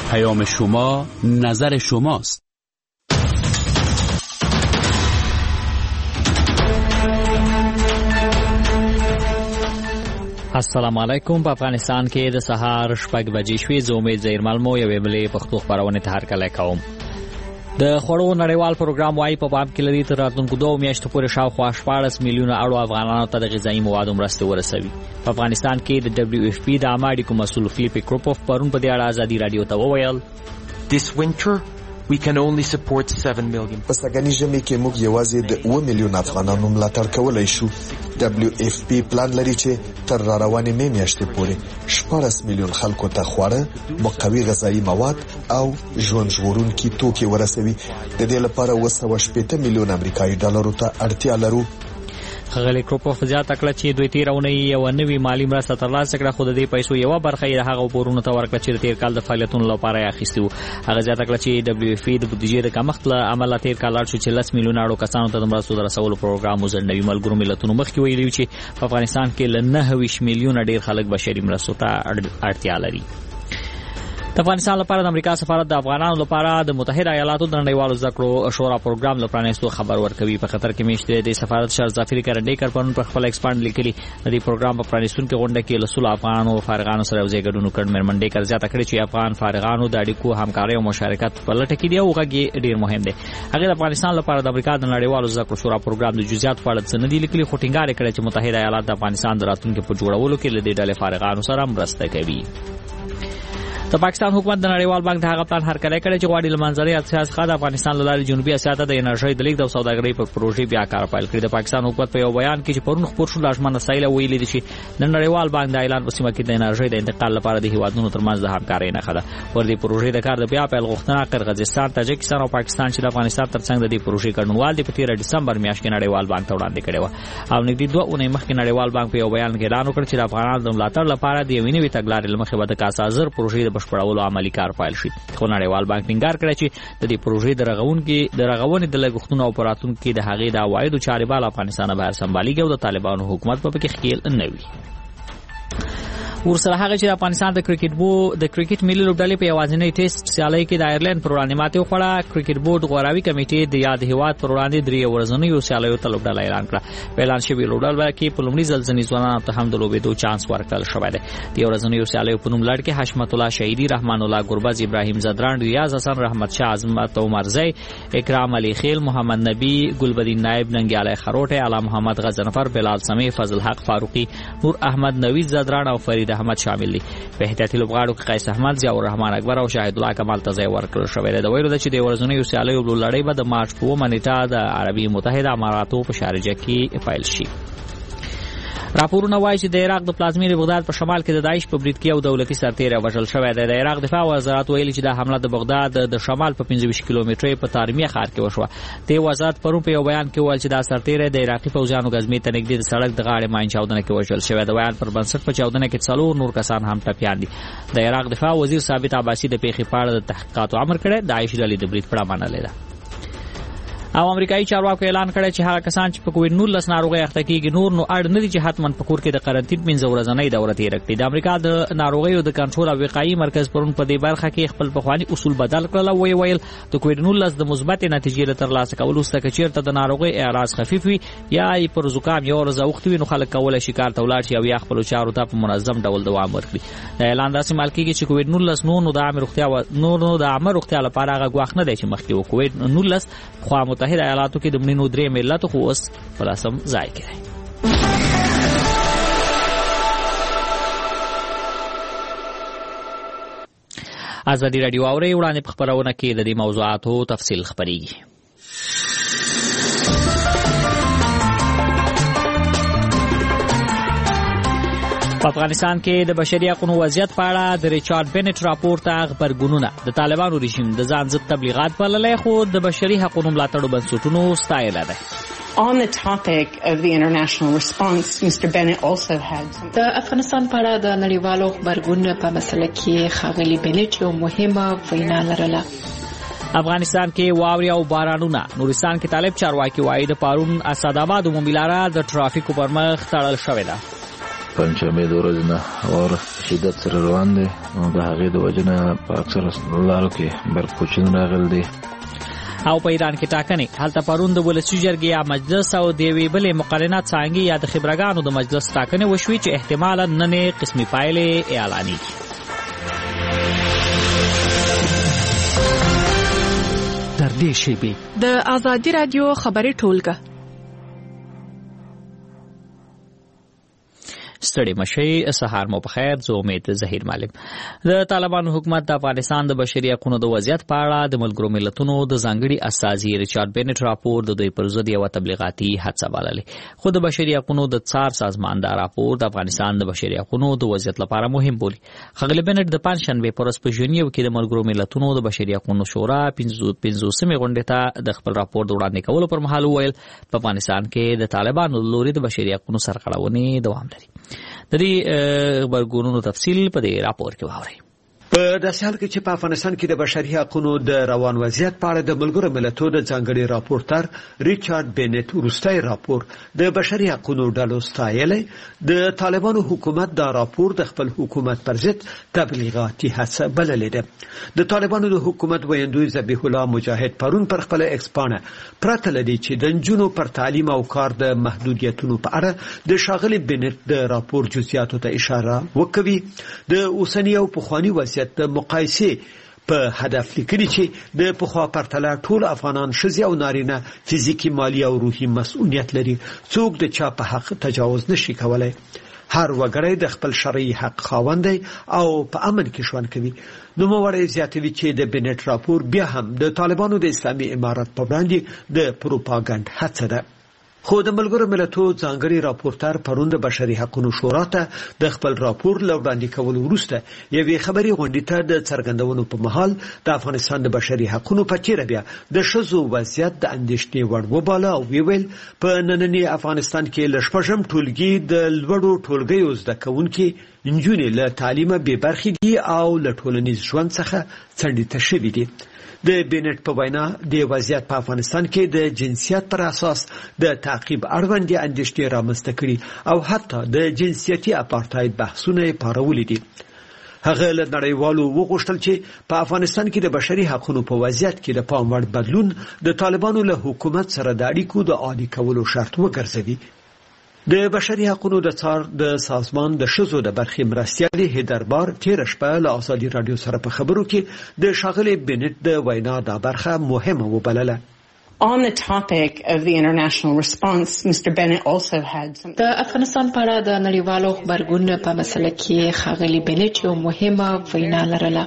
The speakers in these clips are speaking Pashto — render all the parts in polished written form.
پیام شما نظر شماست. السلام علیکم. په افغانستان کې د سهار 6 بجې شوې. زه امید زیرمل مو یوې بلې پښتو خبرونه ته هرکلی کوم. د خوړو نړیوال پروګرام وايي په پام کې لري تر راتلونکو 2 میاشتو پورې شاوخوا 14 میلیونه اړو افغانانو ته د غذایي موادو مرستې ورسوي. په افغانستان کې د WFP د عامه اړیکو مسؤل فلیپ کروپوف پرون په دې اړه ازادي رادیو ته وویل: This winter we can only support 7 million. په سږني ژمي کې موږ یوازې د 2 میلیون افغانانو ملاتړ کولای شو. WFP پلان لري چې تر راروانې مې میاشتې پورې 14 میلیون خلکو ته خواړه، مقوي غذایی مواد او ژوند ژغورونکي توکي ورسوي. د دې لپاره 280 میلیون امریکایي ډالرو ته اړتیا لرو. خغلی کروپوف زیاته کړه چې دوی تیرونه یو نوې مالی مرسته ترلاسه کړه، خو د دې پیسو یو برخه یې هغه پورونه ته ورکړه چې تیر کال د فعالیتونو لپاره یې اخیستي وو. هغه زیاته کړه چې WFP د بودیجې د کمښت له امله تیر کال شو چې 10 میلیونه اړو کسانو ته د مرستو د رسولو پروګرام وزنوي. ملګرو ملتونو مخکې ویلي چې په افغانستان کې له 9 میلیونه ډیر خلک بشري مرستو ته اړتیا لري. د افغانستان لپاره د امریکا سفارت د افغانانو لپاره د متحده ایالاتو د نړیوالو زده کړو شورا پروګرام لپاره نستو خبر ورکوي. په خطر کې میشته د سفارت شاه ظفر کرندیکر پرون په خپل ایکسپاند لیکلي د دې پروګرام په پرانیستونکو غونډه کې له 100 افغانانو فارغانو سره یو ځای ګډون کړ. مرمنډیکر زیاته کړې چې افغان فارغانو د اړیکو همکاري او مشارکت په لټه کې دی او هغه ډیر مهم دی. هغه د افغانستان لپاره د امریکا د نړیوالو زده کړو شورا پروګرام د جزئیات په اړه څه نه دی لیکلي، خو ټینګار کړی چې متحده ایالات د افغانستان د راتلونکو په جوړولو کې له دې ډلې فارغانو سره مرسته کوي. د پاکستان حکومت د نړیوال بانک د هغه پلان هرکلی کړی چې غواړي له منځنۍ اسیا څخه د افغانستان له لارې جنوبي اسیا ته د انرژۍ د لیږد او سوداګرۍ پر پروژې بیا کار پیل کړی. د پاکستان حکومت په یو بیان کې چې پرون خبر شو لاژمن سایله ویلي دي چې د نړیوال بانک د اعلان په سیمه کې د انرژۍ د انتقال لپاره د هیوادونو ترمنځ د همکارۍ نښه ده. ور دې پروژې د کار د بیا پیل غوښتنه قرغیزستان، تاجکستان او پاکستان چې د افغانستان ترڅنګ د دې پروژې ګډونوال دي په 13 ډسمبر میاشت کې نړیوال بانک ته وړاندې کړي و. او نږدې 2 اونۍ مخکې نړیوال بانک په یو بیان کې اعلان وکړ چې د افغانانو د ملاتړ لپاره د یوې نوې تګلارې لمخې به د کاسازر پروژې د بشپړولو عملي کار پیل شي. خو نړیوال بانک ټینګار کړی چې د دې پروژې د رغونې د لګښتونو او پراتونکو کې د هغې د عوایدو چارې بال افغانستان بهر سمباليږي او د طالبانو حکومت په کې خېل نه وي. ورسره هغه چې د افغانستان د کرکټ ملي لوبډلې په یوازینۍ ټیسټ سیالۍ کې د آیرلند پر وړاندې ماتې وخوړه. کرکټ بورډ غوراوي کمیټې د یاد هیواد پر وړاندې 3 ورځنیو سیالیو ته لوبډله اعلان کړه. په اعلان شوی لوبډله کې په لومړي ځل ځنې ځوانانو ته هم د لوبېدو چانس ورکړل شوی دی. د ورځنیو سیالیو په نوم لړ کې حشمت الله شهیدی، رحمان الله ګربز، ابراهیم زدران، ریاض حسن، رحمت شاه عظمت، عمرزی، اکرام علی خیل، محمد نبی، ګلبدین نائب، ننګیالی خروټه، علا محمد غزنفر، بلال سمیع، فضل حق فاروقی، نور احمد نوید زدران او فرید احمد شامل دي. په احتیاطي لوبغاړو کې قیس احمد، ضیاء الرحمن اکبر او شاهد الله کمال ته ځای ورکړل شوی دی. د ویلو د چې د ورځنیو سیالیو لړۍ به د مارچ په 9 نیټه د عربي متحده اماراتو په شارجه کې پیل شي. راپورونه وایي چې د عراق د پلازمینې بغداد په شمال کې د داعش په برید کې یو دولتي سرتیری وژل شوی دی. د عراق دفاع وزارت ویلي چې د حمله د بغداد د شمال په 25 کیلومترۍ په تارمیه ښار کې وشوه. د وزارت پرون په یو بیان کې ویل چې دا سرتیری د عراقي فوجانو غزمې ته نږدې د سړک د غاړې ماین چاودنه کې وژل شوی. د بیان پر بنسټ په چاودنه کې 4 نور کسان هم ټپیان دي. د عراق دفاع وزیر ثابت عباسي د پیښې په اړه د تحقیقاتو امر کړی. داعش ډلې د برید په اړه منلې ده. او امریکایي چارواکو اعلان کړی چې هغه کسان چې په کووډ-19 ناروغي اخته کیږي نور نو اړ نه دي چې حتماً په کور کې د قرنټین 15 ورځې دوره تیر کړي. د امریکا د ناروغیو د کنټرول او وقایي مرکز پرون په دې برخه کې خپل پخوانی اصول بدل کړل او ویل د کووډ-19 د مثبت نتیجې ترلاسه کول وروسته چې چیرته د ناروغي اعراض خفیف وي یا پر زکام یو ورځ اوختوي نو خلک کولای شي کار ته ولاړ شي او یا خپل چارو ته په منظم ډول دوام ورکړي. د اعلان داسې مال کېږي چې کووډ-19 نو د عامه روغتیا لپاره هغه غواخ نه دی چې مخکې و. کووډ-19 خو متحده ایالاتو کې د منینو 3 ملت خو اوس پلاسم ځای کړي. ازادي رادیو اوري وړاندې په خبرونه کې د دې موضوعاتو تفصیل خبريږي. په افغانستان کې د بشري حقوقو وضعیت په اړه د ریچارډ بینټ راپور ته خبرګونونه د طالبانو رژیم د ځان ضد تبلیغات بللې خو د بشري حقوقو ملاتړو بنسټونو ستایل ده. On the topic of the international response, Mr. Bennett also had some... د افغانستان په اړه د نړیوالو خبرګون په مسله کې ښاغلي بینټ یو مهمه وینا لرله. افغانستان کې واوري او بارانونه. نورستان کې طالب چارواکي وایي د پارون اسداباد عمومي لاره د ټرافیکو پر مخ تړل شوې ده. پنځمې د ورځې نه واوره شدت سره روان دی نو د هغې د وجې نه په اکثره لارو کې برق پوچونه راغلي دي. او په ایران کې ټاکنې هلته پرون د ولسي جرګې یا مجلس او د یوې بلې مقارنات څانګې یا د خبرګانو د مجلس ټاکنې وشوې چې احتمالا نن قسمي پایلې اعلانېږي. در دې شیبې د آزادي رادیو خبري ټولګه. ستړي مشي سهار مو په خیر. زه امید ظهیر معلم. د طالبانو حکومت د افغانستان د بشري حقوقو د وضعیت په اړه د ملګرو ملتونو د ځانګړي استازي ریچارډ بینټ راپور د دوی پر ضد یو تبلیغاتي هڅه بللې. خو د بشري حقوقو د څار سازمان دا راپور د افغانستان د بشري حقوقو د وضعیت لپاره مهم بولي. ښاغلي بینټ د پنځشنبه پر ورځ په ژنیو کې د ملګرو ملتونو د بشري حقوقو شورا 15مې غونډې ته د خپل راپور د وړاندې کولو پر مهال وویل په افغانستان کې د طالبانو لوري د بشري حقوقو سرغړونې دوام لري. د دې خبرګونونو تفصیل په دې راپور کې واورئ. په داسې حال کې چې په افغانستان کې د بشري حقوقو د روان وضعیت په اړه د ملګرو ملتونو د ځانګړي راپورټر ریچارډ بینټ وروستي راپور د بشري حقوقو ډلو ستایلې د طالبانو حکومت دا راپور د خپل حکومت پر ضد تبلیغاتي هڅه بللې ده. د طالبانو د حکومت ویاندوی ذبیح الله مجاهد پرون پر خپل ایکس پاڼه پرته لدی چې د نجونو پر تعلیم او کار د محدودیتونو په اړه د ښاغلي بینټ د راپور جزئیاتو ته اشاره وکوي. د اوسنی او پخوانی وضعیت د مقایسه په هدف لیکلي چې د پخوا پرتله ټول افغانان ښځې او نارینه فزیکی مالی او روحي مسؤلیت لري. څوک د چا په حق تجاوز نشي کولای. هر وګړی د خپل شرعي حق خاوند دی او په امن کې ژوند کوي. نو موږ زیاتوي چې د بینټ راپور بیا هم د طالبانو د اسلامي امارت په وړاندې د پروپاګاندا هڅه ده. خو د ملګرو ملتونو ځانګړي راپورټر پرون د بشري حقوقو شورا ته د خپل راپور لوړاندې کولو وروسته یوې خبري غونډې ته د څرګندونو په مهال د افغانستان د بشري حقوقو په چیرې بیا د ښځو وضعیت د اندېښنې وړ وباله او ویل په نننی افغانستان کې لشپږم ټولګي د لوړو ټولګیو زده کوونکي نجونې له تعلیمه بې برخې دي او له ټولنیز ژوند څخه څنډې شوي دي. د بینټ په وینا د وضعیت په افغانستان کې د جنسیت پر اساس د تعقیب اړوند اندېښنې رامنځته کړي او حتی د جنسیتي اپارټاید بحثونه پارولې دي. هغه له نړیوالو وغوښتل چې په افغانستان کې د بشري حقوقو په وضعیت کې د پام وړ بدلون د طالبانو له حکومت سره د اړیکو د عادي کولو شرط وګرځوي. د بشري حقوقو د څار د سازمان د ښځو د برخې مرستیال هیدربار تیر شپه له آزادي رادیو سره په خبرو کې د ښاغلي بینټ د وینا دا برخه مهمه وبلله. On the topic of the international response, Mr. Bennett also had some... د افغانستان په اړه د نړیوالو خبرګونونو په مسله کې ښاغلي بینټ یو مهمه وینا لرله.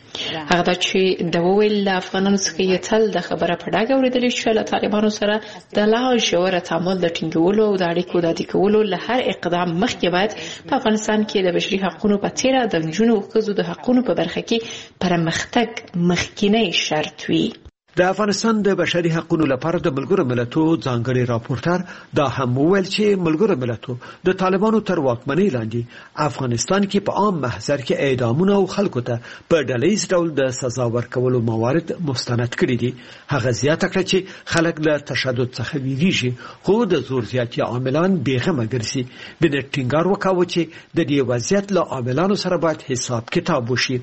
هغه دا چې د ویل افغانانو څخه یې تل د خبره په ډاګه اورېدلې چې له طالبانو سره د لا ژوره تعامل د ټینګولو او د اړیکو د عادي کولو له هر اقدام مخکې باید په افغانستان کې د بشري حقوقو په تیره د نجونو او ښځو د حقوقو په برخه کې پرمختګ مخکینی شرط وي. د افغانستان د بشري حقوقو لپاره د ملګرو ملتونو ځانګړي راپورټر دا هم وویل چې ملګرو ملتونو د طالبانو تر واکمنۍ لاندې افغانستان کې په عام محضر کې اعدامونه او خلکو ته په ډلهیز ډول د سزا ورکولو موارد مستند کړي دي. هغه زیاته کړه چې خلک له تشدد څخه ویریږي خو د زور زیاتي عاملان بیغمه ګرځي. بینټ ټینګار وکاوه چې د دې وضعیت له عاملانو سره باید حساب کتاب وشي.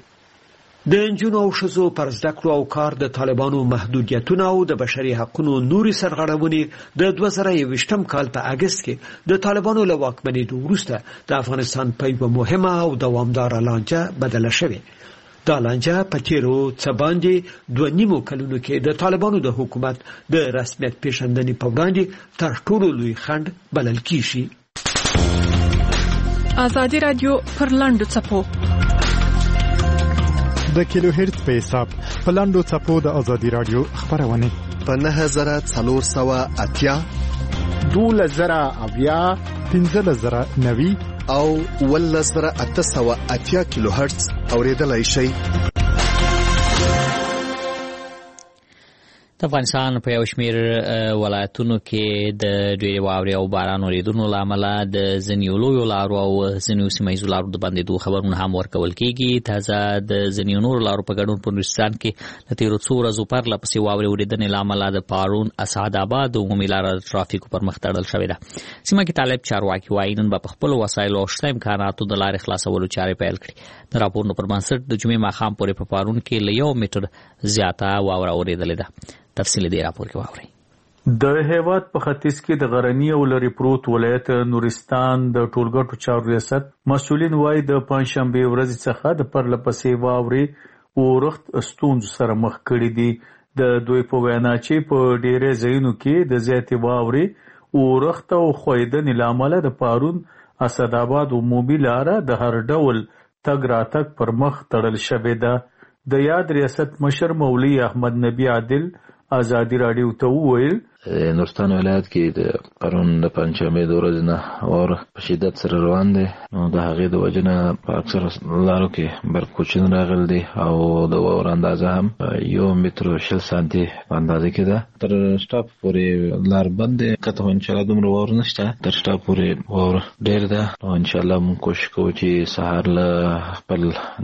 د نجونو او ښځو پر زده کړو او کار د طالبانو محدودیتونه او د بشري حقوقو نوري سرغړونې د 2021م کال په اگست کې د طالبانو له واکمنۍ وروسته د افغانستان په یوه مهمه او دوامداره لانجه بدله شوه. دا لانجه په تیرو څه باندې 2.5 کلونو کې د طالبانو د حکومت د رسمیت پیژندنې په وړاندې تر ټولو لوی خنډ بلل کیږي. آزادي رادیو پر لاندو څپو د کیلو هرتز په حساب په لاندو څپو د آزادي رادیو خبرونه په 9480 12090 15090 او 11880 کیلو هرتز اوریدلای شئ. د افغانستان په یو شمېر ولایتونو کې د ډېرې واورې او باران اورېدنو له امله د ځینو لویو لارو او ځینو سیمه ییزو لارو د بندېدو خبرونه هم ورکول کېږي. تازه د ځینو نورو لارو په ګډون په نورستان کې د تېرو څو ورځو پرله پسې واورې اورېدنې له امله د پارون اسعدآباد عمومي لاره د ترافیکو پر مخ تړل شوې ده. سیمه کې طالب چارواکي وایي نن به په خپلو وسایلو او شته امکاناتو د لارې خلاصولو چارې پیل کړي. د راپورونو پر بنسټ د جمعې ماښام پورې په پارون کې له 1 میټر زیاته واوره اورېدلې ده. تفصیل دې راپور کې واورئ. د هیواد په ختیځ کې د غرنی او لرې پروت ولایت نورستان د ټولګټو چارو ریاست مسؤلین وایي د پنځشنبه ورځې څخه د پرله پسې واورې او رخت ستونزو سره مخ کړي دي. د دوی په وینا چې په ډېرې ځایونو کې د زیاتې واورې او رخت او ښویدنې له امله د پارون اسعدآباد عمومي لاره د هر ډول تګ راتګ پر مخ تړل شوې ده. د یاد ریاست مشر مولوي احمد نبی عادل آزادی رادیو ته وویل نورستان ولایت کې د پرون د پنځمې د ورځې نه اور په شدت سره روان دی. نو د هغې د وجې نه په اکثره لارو کې برق کوچین راغلی دی او د واورو اندازه هم 1 متر او 60 سانتي په اندازه کې ده. تر سټاپ پورې لار بند دی، کته انشاءالله دومره واورو نشته. تر سټاپ پورې واورو ډېر ده. نو انشاءالله موږ کوشش کوو چې سهار له خپل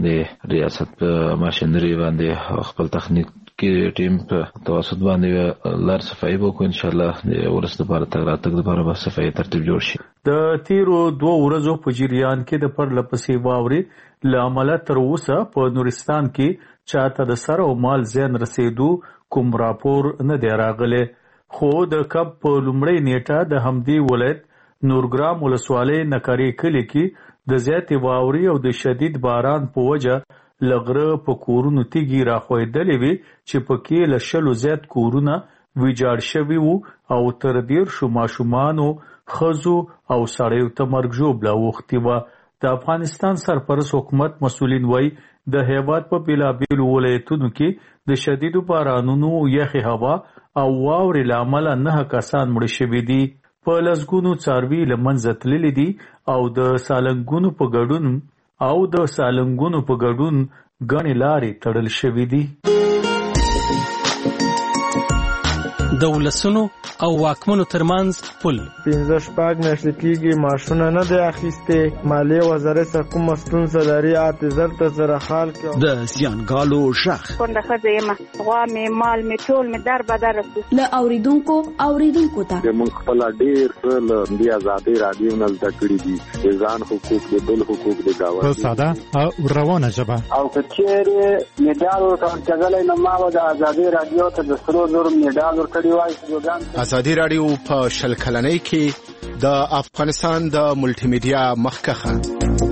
د ریاست په ماشینري باندې خپل تخنیک کې ټیم په توسط باندې لار صفایي وکړو. انشاءالله د ورځ لپاره تګ راتګ لپاره به صفایي ترتیب جوړ شي. د تیرو 2 ورځو په جریان کې د پرله پسې واورې له امله تر اوسه په نورستان کې چاته د سر او مال زیان رسیدو کوم راپور نه دی راغلی. خو د کب په لومړۍ نیټه د همدې ولایت نورګرام ولسوالۍ نکاري کلي کې د زیاتې واورې او د شدید باران په وجه لغره په کورونو تیږي راخویدلې وي چې پکې له 100 زیات کورونه ویجاړ شوي وو او تر 10 ماشومانو ښځو او سړیو ته مرګ ژوبله اوښتې وه. د افغانستان سرپرست حکومت مسؤلین وایي د هیواد په بېلابېلو ولایتونو کې د شدیدو بارانونو، یخې هوا او واورې له امله 9 کسان مړه شوي دي. په لسګونو څاروي له منځه تللي دي او د سالنګونو په ګډون ګڼې لارې تړل شوي دي. د ولسونو او واکمنو ترمنځ پل 15 میاشتې کېږي معاشونه نه دی اخیستې. مالیې وزارت سره کومه ستونزه لري اعتذار ته سره حال کې د زیانګالو شخ کونډه ښځه یم، غوا مې مال مې ټول مې در بدر رسو له اوریدونکو ته موږ خپل ډېر څه له دې ازادۍ رادیو نه زده کړي دي. د ځان حقوق د بل حقوق د ګاونډي په ساده او روانه ژبه او که چیرې میډال ورکول کېدلی نو ما به د ازادۍ رادیو ته د 100 میډال ورکړی وای. ازادي رادیو په 10 کلنۍ کې د افغانستان د ملټي میډیا مخکخه.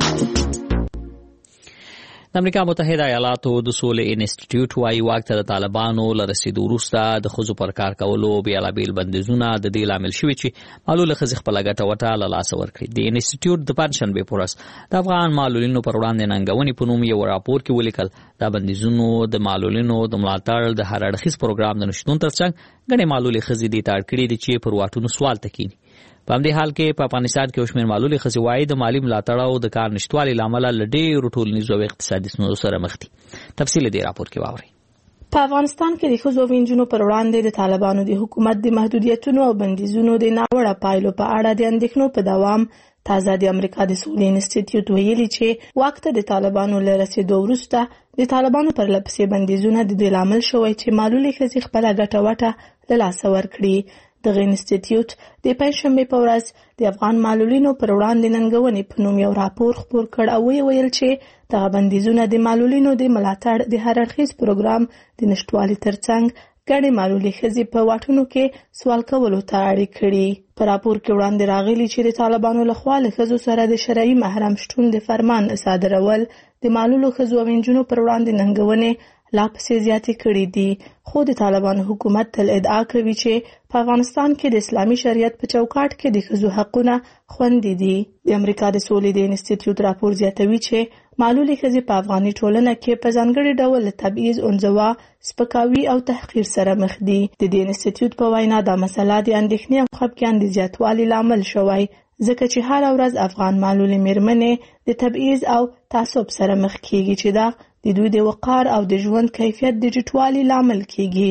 د امریکا متحده ایالاتو د سولې انسټیټیوټ وایي واک ته د طالبانو له رسیدو وروسته د ښځو پر کار کولو بېلابېل بندیزونه د دې لامل شوي چې معلوله ښځې خپله ګټه وټه له لاسه ورکړي. د انسټیټیوټ د پنجشنبې په ورځ د افغان معلولینو پر وړاندې ننګونې په نوم یو راپور کې ولیکل دا بندیزونو د معلولینو د ملاتړ د هر اړخیز پروګرام د نشتون ترڅنګ ګڼې معلولې ښځې دې ته اړ کړي دي چې پر واټونو سوال ته کښېني. په همدې حال کې په افغانستان کې شمېر معلولې ښځې وایي د مالي ملاتړ او د کار نشتوالي له امله له ډېرو ټولنیزو او اقتصادي ستونزو سره مخ دي. تفصیل دې راپور کې واورئ. په افغانستان کې د ښځو او نجونو پر وړاندې د طالبانو د حکومت د محدودیتونو او بندیزونو د ناوړه پایلو په اړه د اندېښنو په دوام تازه د امریکا د سولې انسټیټیوټ ویلي چې وخت د طالبانو له رسیدو وروسته د طالبانو پر لپسې بندیزونه د دې لامل شوی چې معلولې ښځې خپله ګټه وټه له لاسه ورکړي. دغه انسټیټیوټ د پنځشنبې په ورځ د افغان معلولینو پر وړاندې ننګونې په نوم یو راپور خپور کړ او ویل چې دغه بندیزونه د معلولینو د ملاتړ د هر اړخیز پروګرام د نشټوالي ترڅنګ ګڼې معلولې ښځې په واټونو کې سوال کولو ته اړ کړي. په راپور کې وړاندې راغلي چې د طالبانو لخوا له ښځو سره د شرعي محرم شتون د فرمان صادرول د معلولو ښځو او نجونو پر وړاندې ننګونې لا پسې زیاتې کړي دي. خو د طالبانو حکومت تل ادعا کوي چې په افغانستان کې د اسلامي شریعت په چوکاټ کې د ښځو حقونه خوندي دي. د امریکا د سولې د انسټیټیوټ راپور زیاتوي چې معلولې ښځې په افغاني ټولنه کې په ځانګړي ډول له تبعیض، انزوا، سپکاوي او تحقیر سره مخ دي. د دې انسټیټیوټ په وینا دا مسله د اندېښنې او خفګان د زیاتوالي لامل شوی ځکه چې هر ورځ افغان معلولې مېرمنې د تبعیض او تعصب سره مخ کیږي چې دا د دوی د وقار او د ژوند کیفیت د ټیټوالي لامل کیږي.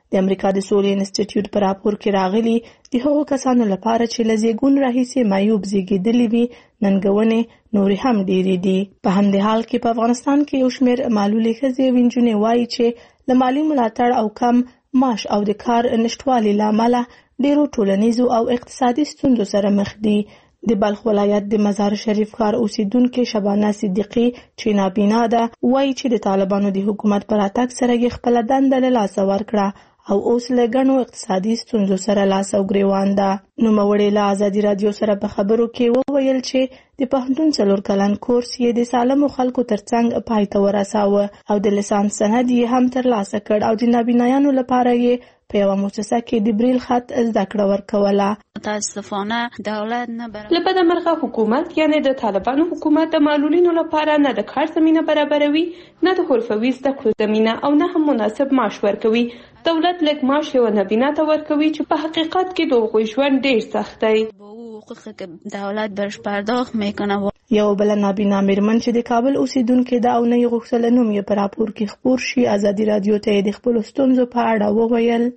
د امریکا د سولې انسټیټیوټ په راپور کې راغلي د هغو کسانو لپاره چې له زیږون راهیسې معیوب زیږیدلي وي ننګونې نورې هم ډېرې دي. په همدې حال کې په افغانستان کې یو شمېر معلولې ښځې او نجونې وایي چې له مالي ملاتړ او کم معاش او د کار نشټوالي له امله ډېرو ټولنیزو او اقتصادي ستونزو سره مخ دي. د بلخ ولایت د مزار شریف ښار اوسیدونکې شبانه صدیقي چې نابینا ده وایي چې د طالبانو د حکومت پر راتګ سره یې خپله دنده له لاسه ورکړه او اوس له ګڼو اقتصادي ستونزو سره لاس او ګریوان ده. نوموړې له ازادي راډیو سره په خبرو کې وویل چې د پوهنتون 4 کلن کورس یې د سالمو خلکو ترڅنګ پای ته ورساوه او د لیسانس سند یې هم ترلاسه کړ او د نابینایانو لپاره یې په یوه مؤسسه کې د بریل خط زده کړه ورکوله. متاسفانه دولت نه له بده مرغه حکومت یعنی د طالبانو حکومت د معلولینو لپاره نه د کار زمینه برابروي، نه د حرفوي زده کړو زمینه او نه هم مناسب معاش ورکوي. دولت لږ معاش یوه نابینا ته ورکوي چې په حقیقت کې د هغوی ژوند ډېر سخت دی. دولت برش پرداخت میکنه. یو بل نابینا میرمن چې د کابل اوسیدونکې ده او نه یې غوښتله نوم یې په راپور کې خپور شي ازادي راډیو ته د خپلو ستونزو په اړه وویل.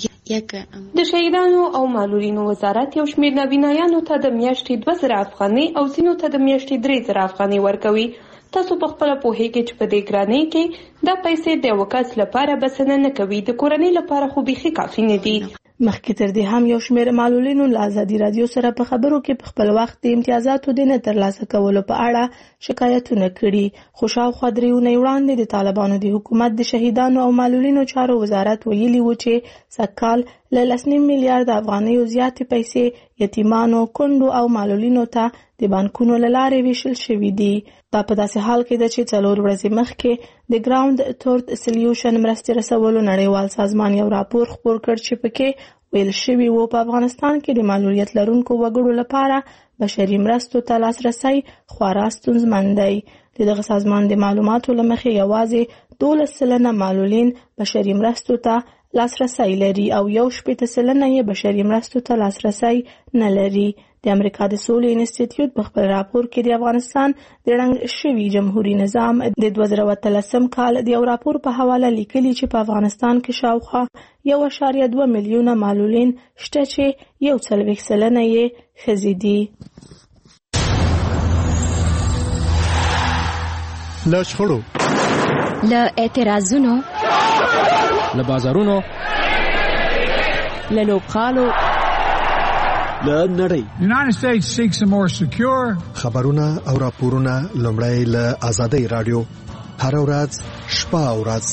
د شهیدانو او معلولینو وزارت یو شمېر نابینایانو ته د میاشتې 2000 افغانۍ او ځینو ته د میاشتې 3000 افغانۍ ورکوي. تاسو په خپله پوهیږئ چې په دې ګرانۍ کې دا پیسې د یوه کس لپاره بسنه نه کوي، د کورنۍ لپاره خو بیخي کافي نه دي. مخکې تر دې هم یو شمېر معلولینو له ازادي راډیو سره په خبرو کې په خپل وخت د امتیازاتو د نه ترلاسه کولو په اړه شکایتونه کړي، خو شاوخوا 3 اونۍ وړاندې د طالبانو د حکومت د شهیدانو او معلولینو چارو وزارت ویلي و چې سږکال له 1.5 میلیارډ افغانیو زیاتې پیسې یتیمانو، کونډو او معلولینو ته د بانکونو له لارې ویشل شوي دي. دا په داسې حال کې ده چې 4 ورځې مخکې د ګراوند تورت سلیوشن مرستې رسولو نړیوال سازمان یو راپور خپور کړ چې پکې ویل شوي وو په افغانستان کې د معلولیت لرونکو وګړو لپاره بشري مرستو ته لاسرسی خورا ستونزمن دی. د دغه سازمان د معلوماتو له مخې یوازې 12% معلولین بشري مرستو ته لاسرسی لري او 1.8% یې بشري مرستو ته لاسرسی نه لري. د امریکا د سولې انسټیټیوټ په خپل راپور کې د افغانستان د ړنګ شوي جمهوریت نظام د 2013 کال د یو راپور په حواله لیکلي چې په افغانستان کې شاوخوا 1.2 میلیونه معلولین شته چې 40% یې ښځې دي. له شخړو، له اعتراضونو، له بازارونو، له لوبغالو، له نړۍ. United States seeks a more secure. خبرونه او راپورونه لومړی له ازادي راډیو هر ورځ شپه او ورځ.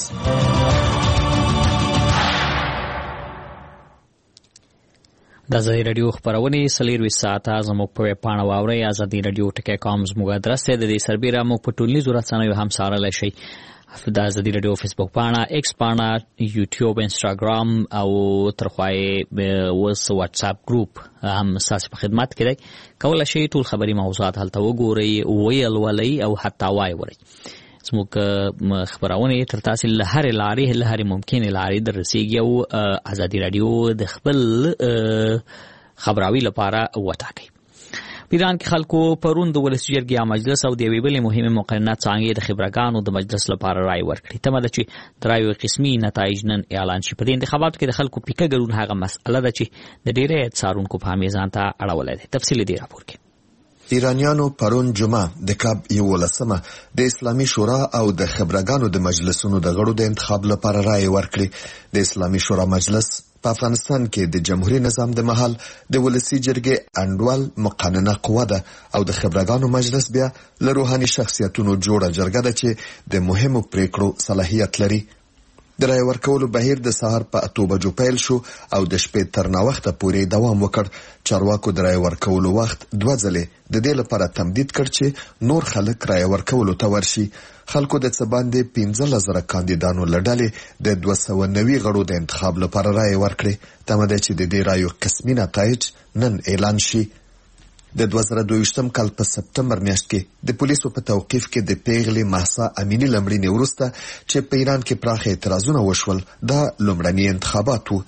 د ازادي راډیو خبرونه 24 ساعته زموږ په پاڼه واورئ. ازادي راډیو ټکی.com زموږ ادرس دی. د دې سربېره موږ په ټولنیزو رسنیو هم څارلی شئ. د ازادي راډیو فیسبوک پاڼه، ایکس پاڼه، یوټیوب، انسټاګرام او ترخوای وس واتساپ ګروپ هم ستاسو په خدمت کې دی. کولی شئ ټول خبري موضوعات هلته وګورئ، ویلولئ او حتی وایورئ. زموږ خبرونه تر تاسو له هرې لارې له هرې ممکنې لارې در رسیږي او ازادي راډیو د خپل خبراوي لپاره وټاکئ. ایران کې خلکو پرون د ولسي جرګې مجلس او د یوې بلې مهمې مقننه څانګې د خبرګانو د مجلس لپاره رای ورکړي. تمه ده چې د رایو قسمي نتایج نن اعلان شي. په دې انتخاباتو کې د خلکو پیکه ګډون هغه مسئله ده چې د ډېری څارونکو په میزان ته اړولی دی. تفصیل دې راپور کې. ایرانیانو پرون جمعه د کاب 11 د اسلامي شورا او د خبرګانو د مجلسونو د غړو د انتخاب لپاره رای ورکړي. د اسلامي شورا مجلس په افغانستان کې د جمهوریت نظام د مهال د ولسي جرګې انډول مقننه قوه ده او د خبرګانو مجلس بیا له روحاني شخصیتونو جوړه جرګه ده چې د مهمو پریکړو صلاحیت لري. د رای ورکولو بهیر د سهار په 8 بجو پیل شو او د شپې تر ناوخته پورې دوام وکړ. چارواکو د رای ورکولو وخت 2 ځلې د دې لپاره تمدید کړ چې نور خلک رای ورکولو ته ورشي. خلکو د څه باندې 15,000 کاندیدانو لړلې د 290 غړو د انتخاب لپاره رای ورکړي. تمه ده چې د دې رایو قسمي نتایج نن اعلان شي. د 2022 کال په سپتمبر میاشت کې د پولیسو په توقیف کې د پیغلې مهسا امینی لمړینې وروسته چې په ایران کې پراخ اعتراضونه وشول، دا لومړني انتخابات وو.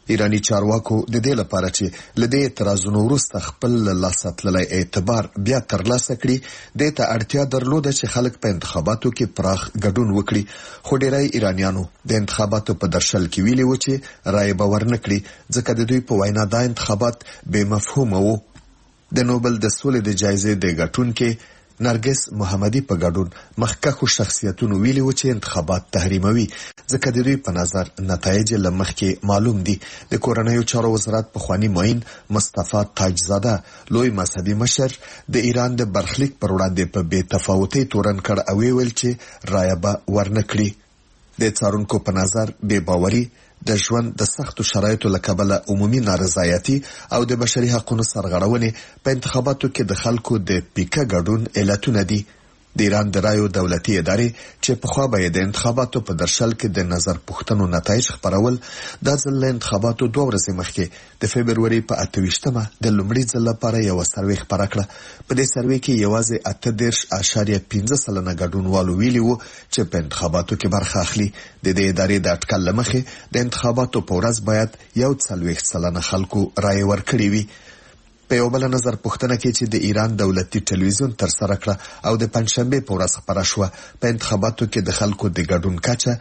ایرانی چارواکو د دې لپاره چې لدې اعتراضونو وروسته خپل لاسه تللی اعتبار بیا ترلاسه کړي د ته اړتیا درلوده چې خلک په انتخاباتو کې پراخ ګډون وکړي خو ډیری ایرانیانو د انتخاباتو په درشل کې ویلي و چې رائے به ورنکړي ځکه د دوی په وینا دا انتخابات بې مفهومه وو. د نوبل د سولې د جایزې د ګټونکې نرګس محمدي په ګډون مخکښو شخصیتونو ویلي و چې انتخابات تحریموي ځکه د دوی په نظر نتایج له مخکې معلوم دي. د کورنیو چارو وزارت پخوانی معین مصطفی تاجزاده لوی مذهبي مشر د ایران د برخلیک پر وړاندې په بې تفاوتۍ تورن کړ او ویل چې رایه به ورنکړي. د څارونکو په نظر بې باوري د ژوند د سختو شرایطو له کبله عمومي نارضایتي او د بشري حقوقو سرغړونې په انتخاباتو کې د خلکو د پیکه ګډون علتونه دي. د ایران د رایو دولتي ادارې چې پخوا به د انتخاباتو په درشل کې د نظر پوښتنو نتایج خپرول دا ځل له انتخاباتو 2 ورځې مخکې د فبروري په 28مه د لومړي ځل لپاره یو سروې خپره کړه. په دې سروې کې یوازې 8.15% ګډونوالو ویلي وو چې په انتخاباتو کې برخه اخلي. د دې ادارې د اټکل لمخې د انتخاباتو په ورځ باید 40% خلکو رایه ورکړي وي. په یو بل نظر پوښتنه کې چې د ایران دولتي ټلویزیون تر سره کړه او د پنځشنبه په ورځ خبره شوه په انتخاباتو کې د خلکو د ګډون کچه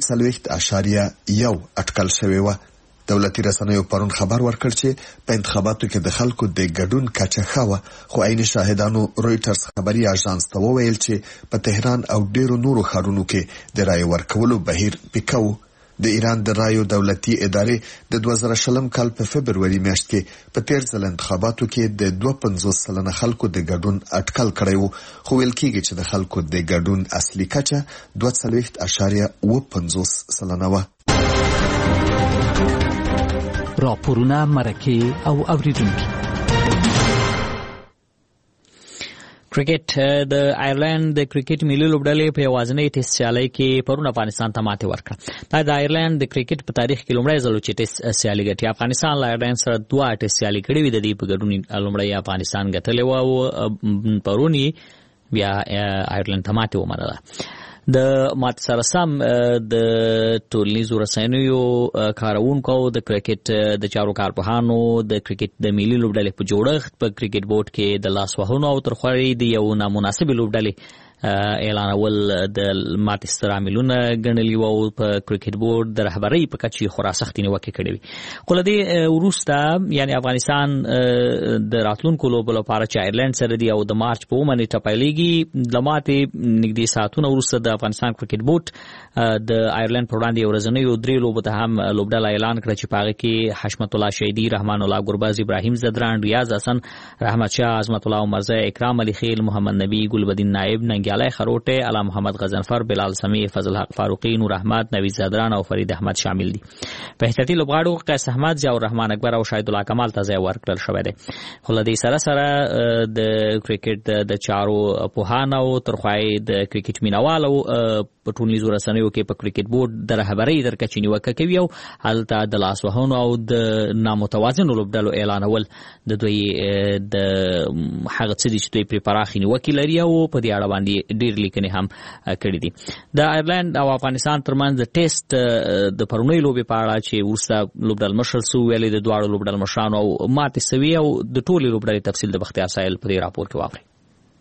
3.1 اټکل شوی و. دولتي رسنیو پرون خبر ورکړ چې په انتخاباتو کې د خلکو د ګډون کچه ښه وه خو عین شاهدانو رويټرز خبري اژانس ته وویل چې په تهران او ډیرو نورو ښارونو کې د رایې ورکولو بهیر پیکو. د ایران د رایو دولتي ادارې د 2020 کال په فبروري میاشت کې په تیر ځل انتخاباتو کې د 2.50% خلکو د ګډون اټکل کړی وو خو ویل کېږي چې د خلکو د ګډون اصلي کچه 2.50% وه. راپورونه مرکه او اوریدونکي. کرکټ د آیرلند د کرکټ ملي لوبډلې په یوازینۍ ټیسټ سیالۍ کې پرون افغانستان ته ماتې ورکړه. دا د آیرلند د کرکټ په تاریخ کې لومړی ځل چې ټیسټ سیالي ګټي. افغانستان له آیرلند سره 2 ټیسټ سیالي کړې وې د دې په ګډون لومړی افغانستان ګټلې و او پرون بیا آیرلند ته ماتې ومنله. د مات سره سم د ټولنیزو رسنیو کارونکو د کرکټ د چارو کارپوهانو د کرکټ د ملي لوبډلې په جوړښت په کرکټ بورډ کې د لاس وهنو او ترخوري د یو نامناسب لوبډلې اعلانول د مات استراملونه ګڼلي وو په کرکټ بورډ د رهبرۍ په کچې خورا سختي نیوکه کړې وي. خو لدې وروسته یعنی افغانستان د راتلونکو لوبو لپاره چې آیرلند سره دی او د مارچ په اومه نیټه پیلېږي د ماتې نږدې ساعتونه وروسته د افغانستان کرکټ بورډ د آیرلند پر وړاندې ورځنیو 3 لوبو ته هم لوبډله اعلان کړه چې په هغه کې حشمت الله شهیدي، رحمان الله ګربز، ابراهیم زدران، ریاض حسن، رحمت شاه، عظمت الله عمرزی، اکرام علی خیل، محمد نبی، گلبدین نائب، ننگیالای خروټه، علام محمد غضنفر، بلال سمیع، فضل حق فاروقی، نور احمد، نوید زدران او فرید احمد شامل دي. په احتیاطي لوبغاړو قیس احمد، ضیاء الرحمن اکبر او شاهد الله کمال ته ځای ورکړل شوی دی. خو له دې سره د کرکټ د چارو پوهانو ترخوای د کرکټ مینوالو په ټولنیزو رسنیو کې په کرکټ بورډ د رهبرۍ در کچې نیوکه کوي او هلته د لاس وهنو او د نامتوازنو لوبډلو اعلانول د دوی د هغه څه چې دوی پر پراخي نیوکه لري او په دې اړه باندې ډېر لیکنې هم کړې دي. د آیرلند او افغانستان ترمنځ د ټیسټ د پرونی لوبې په اړه چې ورسته لوبډل مشر سو ویلي د دواړو لوبډل مشرانو او ماتې سوي او د ټولې لوبډلې تفصیل د بختیار سایل په دې راپور کې واوري.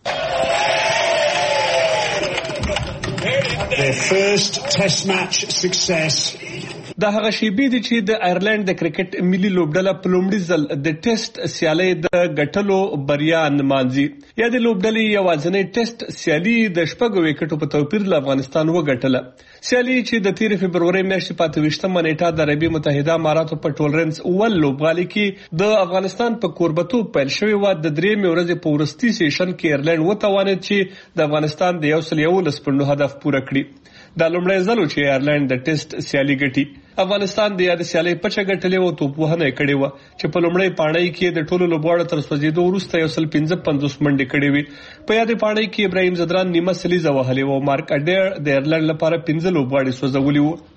Their first test match success. دا هغه شیبې دي چې د آیرلند د کرکټ ملي لوبډله په لومړي ځل د ټیسټ سیالۍ د ګټلو بریا نمانځي. یا د لوبډلې یوازینۍ ټیسټ سیالي د 6 وکټو په توپیر له افغانستان وګټله. سیالي چې د 13 فبروري میاشتې په 28مه نیټه د عربي متحده اماراتو په ټولرنس اول لوبغالي کې د افغانستان په کوربتوب پیل شوې و. د 3 ورځې په وروستي سیشن کې آیرلند وتوانید چې د افغانستان د 111 پوینټو هدف پوره کړي. دا لومړی ځل چې آیرلند د ټیسټ سیالي ګټي. افغانستان د یاد سیالي پچه ګټلې او توپوهنه کړې و چې په لومړی پاڼۍ کې د ټولو لوبغاړو تر سوځېدو وروسته 155 منډې کړې وي. په یاد پاڼۍ کې ابراهیم زدران نیمه سلیزه وهلې و. مارک اډیر د آیرلند لپاره 15 لوبغاړي سوځولي وو.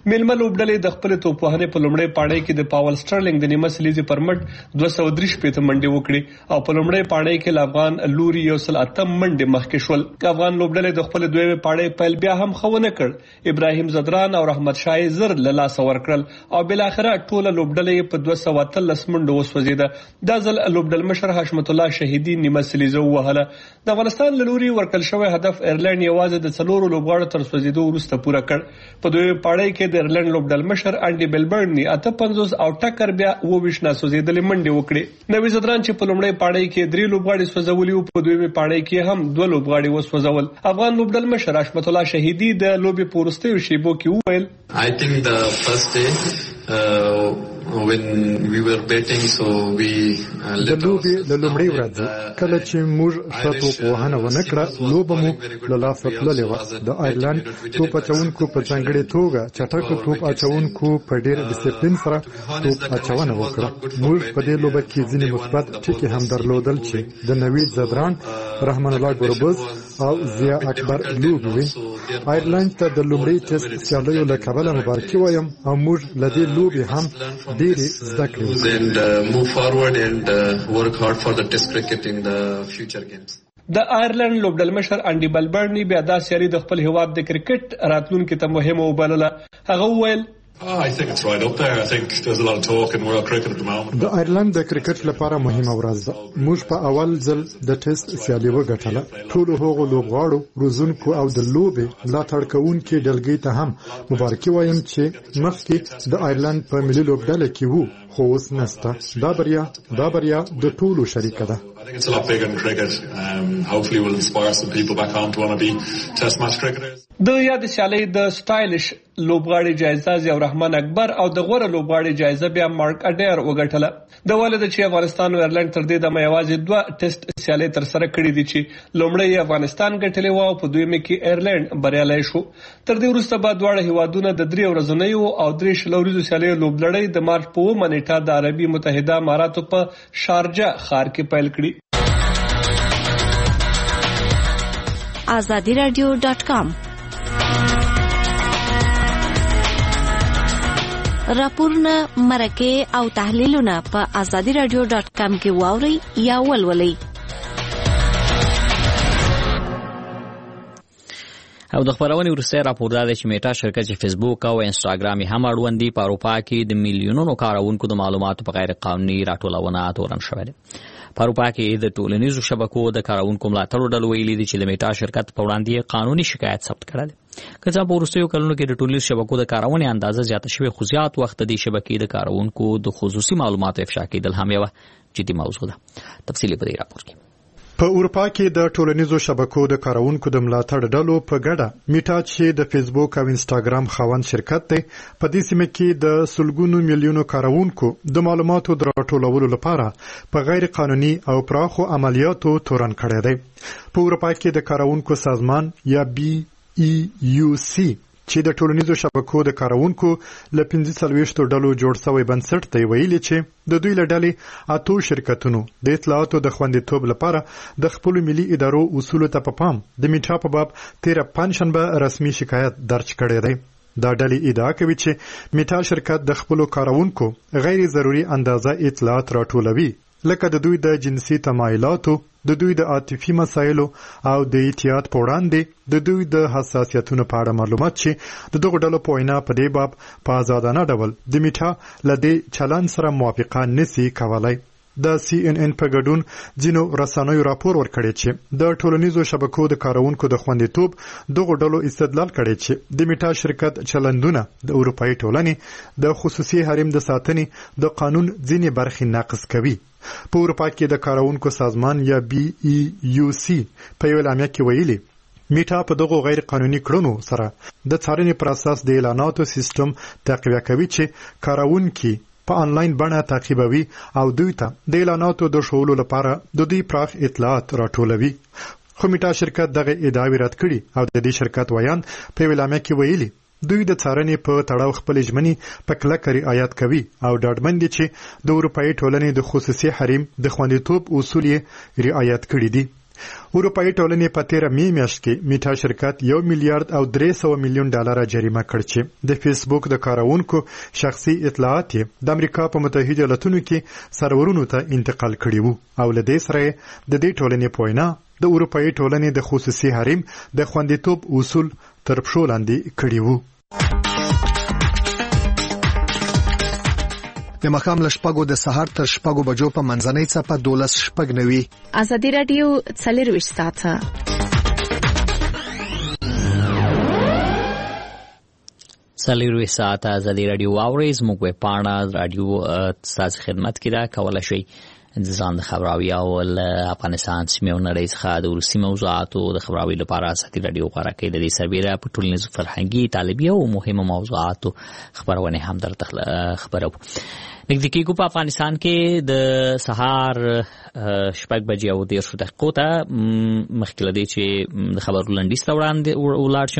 میلمه لوبډلې د خپل توپوهنې په لومړۍ پاړۍ کې د پاول سټرلینګ د نیمه سلیزې پر مټ 233 منډې وکړې او په لومړۍ پاړۍ کې افغان لوري 108 منډې مخکې شول. افغان لوبډلې د خپل دویمه پاړۍ پیل بیا هم خونه کړ. ابراهیم زدران او رحمت شاه زر له لاس ورکړل او بل اخره ټوله لوبډلې په 213 منډو وسوځیده. د ځل لوبډل مشر حشمت الله شهیدی نیمه سلیزه وهله. د افغانستان لوري ورکل شوی هدف ایرلند یوازې د 4 لوبغاړو تر سوځیدو وروسته پوره کړ. په دویمه پاړۍ کې د ایرلند لوبډل مشر انډي بلبرن 58 او ټکر بیا 22 ناسوځیدلې منډې وکړې. نوی زدران چې په لومړۍ پاړۍ کې 3 لوبغاړي سوځولي او په دویمه پاړۍ کې هم 2 لوبغاړي وسوځول. افغان لوبډل مشر حشمت الله شهیدی د لوبي پورستیو شیبو کې وویل I think the first day when we were betting so we د لوبې د لومړۍ ورځې کله چې موږ شاتو وهنه ونکړه لوبه مو له لاسه تللې وه. د ایرلند توپ اچونکو په ځانګړې توګه چټکو توپ اچونکو په ډېر ډیسپلین سره توپ اچونه وکړه. موږ په دې لوبه کې ځینې مثبت ټکي هم درلودل چې د نوید زدران، رحمان الله ګوربز او ضیا اکبر لوبې وې. ایرلند ته د لومړۍ ټیسټ سیالیو له کبله مبارکي وایم او موږ له دې لوبې هم ډېرې زده کړې د ایرلند لوبډل مشر انډي بلبرن بیا دا سیالي د خپل هیواد د کرکټ راتلونکي ته مهمه وبلله. هغه وویل د ایرلند د کرکټ لپاره مهمه ورځ ده. موږ په اول ځل د ټیسټ سیالي وګټله. ټولو هغو لوبغاړو، روزونکو او د لوبې ملاتړ کوونکي ډلګۍ ته هم مبارکي وایم چې مخکې د ایرلند په ملي لوبډله کې وو خو اوس نسته. دا بریا د ټولو شریکه ده. د یاد سیالۍ د سټایلش لوبغاړي جایزه ضیاء الرحمن اکبر او د غوره لوبغاړي جایزه بیا مارک اډیر وګټله. د والد چې افغانستان او ایرلند تر دې د یوازې 2 ټیسټ سیالۍ تر سره کړې دي چې لومړی افغانستان ګټلې و او په دویمه کې ایرلند بریالي شو. تر دې وروسته به دواړه هیوادونه د 3 ورځنیو او 3 شلوريزو سیالیو لوبلړۍ د مارچ په 9 نیټه د عربي متحده اماراتو په شارجه ښار کې پیل کړي. azadiradio.com راپورونه، مرکې او تحلیلونه په azadiradio.com کې واورئ یا ولولئ. او د خبرونې وروسته راپور دا دی چې میټا شرکت چې فیسبوک او انسټاګرام یې هم اړوند دي په اروپا کې د میلیونونو کارونکو د معلوماتو په غیر قانوني راټولونه تورن شوې ده. په اروپا کې د ټولنیزو شبکو د کارونکو ملاتړو ډلو ویلي دي چې د میټا شرکت په وړاندې قانوني شکایت ثبت کړل. که څه په وروستیو کلونو کې د ټولنیزو شبکو د کارونې اندازه زیاته شوې خو زیات وخت د شبکې د کارونکو د خصوصي معلوماتو افشا کېدل هم یوه جدي موضوع ده. تفصیلي په دې راپور کې. په اروپا کې د ټولنیزو شبکو د کارونکو د ملاتړ ډلو په ګډه میټا چې د فیسبوک او انسټاګرام خاوند شرکت دی په دې سیمه کې د سلګونو میلیونو کارونکو د معلوماتو د راټولولو لپاره په غیر قانوني او پراخو عملیاتو تورن کړی دی. په اروپا کې د کارونکو سازمان یا BEUC چې د ټولنیزو شبکو د کارونکو له 45 ډلو جوړ شوی بنسټ دی ویلي چې د دوی له ډلې 8 شرکتونو د اطلاعاتو د خوندیتوب لپاره د خپل ملي ادارو اصولو ته په پام د میټا په باب 13 پنځشنبه رسمي شکایت درج کړی دی. دا ډلې ادعا کوي چې میټا شرکت د خپل کارونکو غیر ضروري اندازه اطلاعات راټولوي لکه د دوی د جنسي تمایلاتو، د دوی د عاطفي مسایلو او د احتیاط په وړاندې د دوی د حساسیتونو په اړه معلومات چې د دغو ډلو په وینا په دې باب په آزادانه ډول د میټا له دې چلند سره موافقه نشي کولای. د CNN په ګډون ځینو رسنیو راپور ورکړی چې د ټولنیزو شبکو د کارونکو د خوندیتوب دغو ډلو استدلال کړی چې د میټا شرکت چلندونه د اروپאי ټولنې د خصوصي حریم د ساتنې د قانون ځینې برخې ناقص کوي. په اروپا کې د کارونکو سازمان یا BEUC په یو اعلامیه کې ویلي میټا په دغو غیر قانوني کړنو سره د څارنې پر اساس د اعلاناتو سیستم تقویه کوي چې کارونکي په انلاین بڼه تعقیبوي او دوی ته د اعلاناتو د شولو لپاره د دوی پراخ اطلاعات راټولوي. خو میټا شرکت دغه ادعاوې رد کړي او د دې شرکت ویان په اعلامیه کې ویلي دوی د څارنې په تړاو خپل ژمنې په کلکه رعایت کوي او ډاډمن دي چې د اروپאי ټولنې د خصوصي حریم د خوندیتوب اصول یې رعایت کړي دي. اروپאי ټولنې په 13 می میاشت کې میټا شرکت 1 میلیارډ او 300 میلیون ډالر جریمه کړ چې د فیسبوک د کارونکو شخصي اطلاعات د امریکا په متحده ایالاتونو کې سرورونو ته انتقال کړي وو او لدې سره د دې ټولنې پوینا د اروپאי ټولنې د خصوصي حریم د خوندیتوب اصول تر پښو لاندې کړي وو. د مخام لشپګو د سحر تر شپګو بجو په منځنۍ څپه 12:09 ازادي رادیو 24 ساعته سلیروي ساعت ازادي رادیو اوريز موږ په پاڼه رادیو تاسو خدمت کې دا کولای شي ځان د خبراوي او افغانستان سیمه نړۍ څخه د روسي موضوعاتو د خبراوي لپاره ازادي رادیو غوړه کوي. د دې سربېره په ټولنیز فرهنګي طالبي او مهمه موضوعاتو خبرونه هم درته خبرو. نږدې کېږو په افغانستان کې د سهار 6 بجې او 10 دقیقو ته مخکې لدی چې د خبرو لنډیز ته وړاندې ولاړ